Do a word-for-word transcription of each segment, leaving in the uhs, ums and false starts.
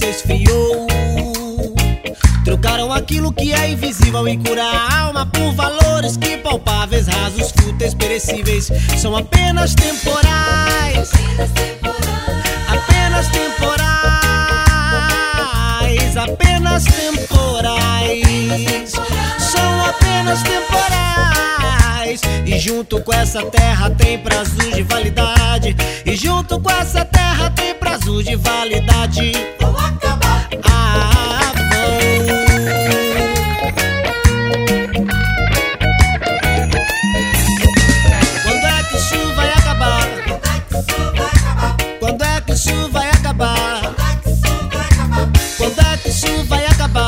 se esfriou. Trocaram aquilo que é invisível e cura a alma por valores que palpáveis, rasos, fúteis, perecíveis, são apenas temporais. Apenas temporais. Apenas temporais. São apenas temporais. E junto com essa terra tem prazo de validade. E junto com essa terra tem prazo de validade. Vou acabar. Ah, vou. Quando é que isso vai acabar? Quando é que isso vai acabar? Quando é que isso vai acabar?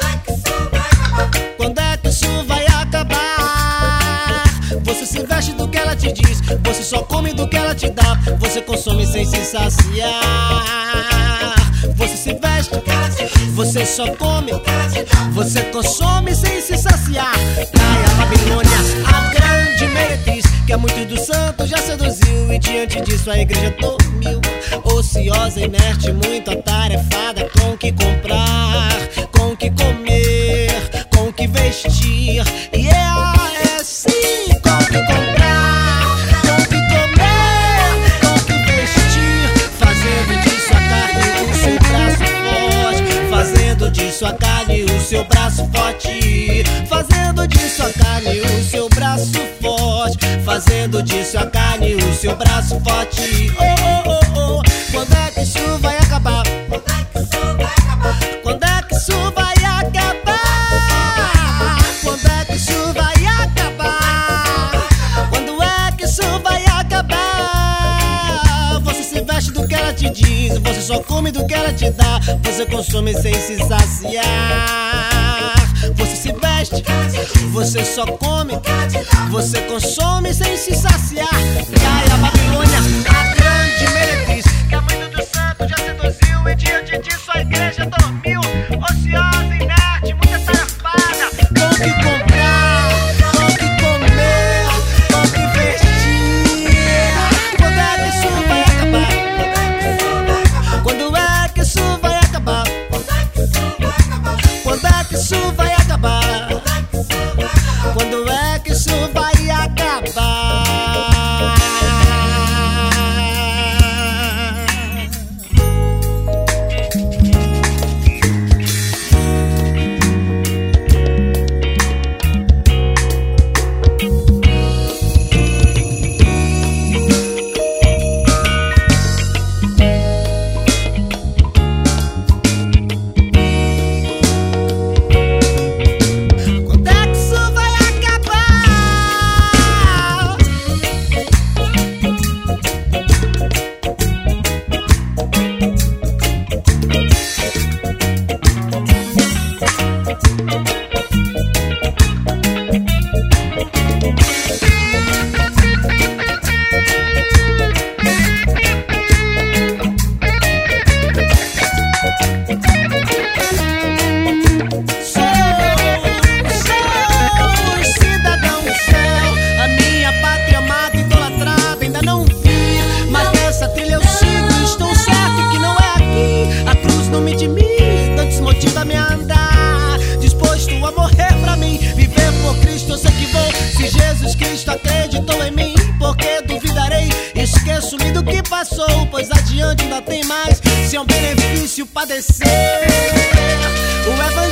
Quando é que isso vai acabar? Você se veste do que ela te diz, você só come do que ela te dá, você consome sem se saciar. Você se veste do que ela te diz, você só come, você consome sem se saciar. Cai a Babilônia, a grande meretriz, que a muitos dos santos já seduziu, e diante disso a igreja dormiu, ociosa, inerte, muito atarefada, com o que comprar, com o que comer, com o que vestir. E é assim, com o que comprar, com o que comer, com o que vestir, fazendo disso a carne o seu braço forte, fazendo disso a carne o seu braço forte, fazendo disso a carne o seu braço forte, fazendo disso a carne o seu braço forte. Oh, oh, oh, oh. Quando é que isso vai acabar? Quando é que isso vai acabar? Quando é que isso vai acabar? Quando é que isso vai acabar? Você se veste do que ela te diz, você só come do que ela te dá, você consome sem se saciar. Você se veste, você só come, você consome sem se saciar. Cai a Babilônia, a grande meretriz, que a mãe do santo já seduziu, e diante disso a igreja dormiu, ociosa, inerte, muito atarefada, com o que comprar, com o que comer, com o que vestir. Quando é que isso vai acabar? Quando é que isso vai acabar? Quando é que isso vai acabar? Quando é que isso vai acabar? Pois adiante ainda tem mais, se é um benefício padecer. O evangelho